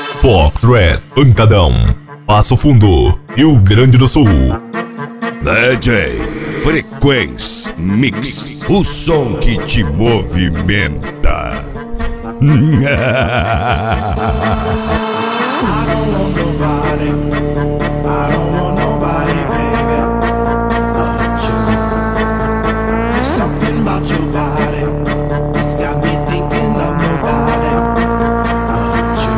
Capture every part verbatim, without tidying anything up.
Fox Red, Pancadão, Passo Fundo, Rio Grande do Sul. D J Frequência Mix, o som que te movimenta. I don't want nobody, I don't want nobody, baby, but you. There's something about your body that's got me thinking of nobody but you.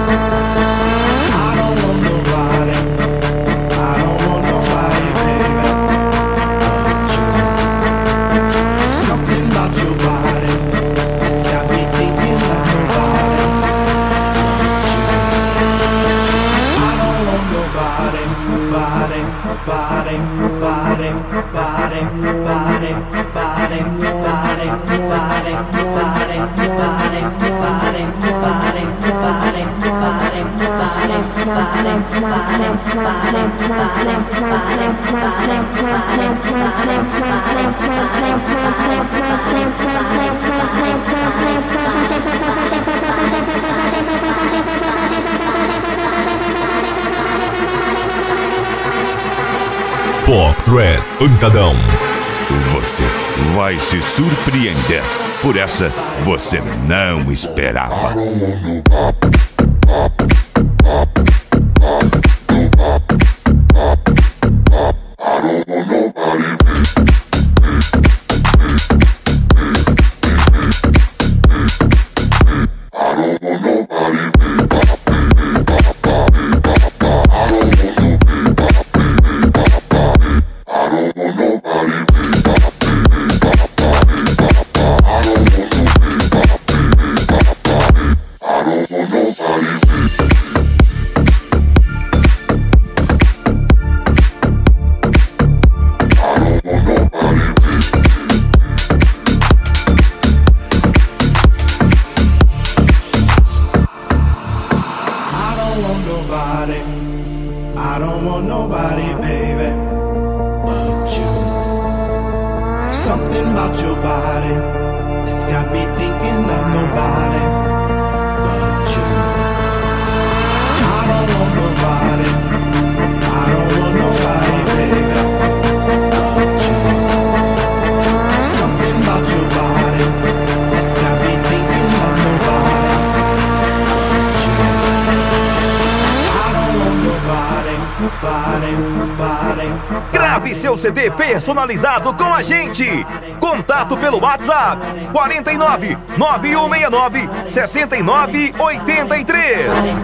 I don't want nobody, I don't want nobody, baby, but you. There's something about your body that's got me thinking of nobody but you. I don't want nobody, body, body, body, body, body, body, body, body, body, body, body, body, body, body, Fox Red, Pancadão. Você vai se surpreender. Por essa você não esperava. I don't want nobody, baby, but you. There's something about your body that's got me thinking of nobody but you. I don't want nobody, I don't want nobody, baby, but you. There's something about your body that's got me thinking of nobody but you. I don't want nobody, body, body. Grave seu C D personalizado com a gente. Contato pelo WhatsApp quarenta e nove, nove um seis nove, sessenta e nove oitenta e três.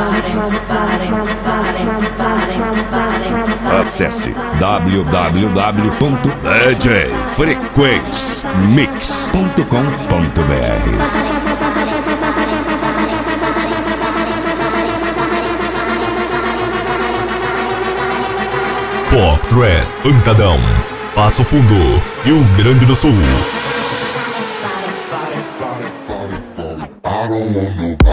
Acesse w w w ponto d j frequência mix ponto com ponto b r. Fox Red, Pancadão, Passo Fundo, Rio Grande do Sul. I don't want nobody.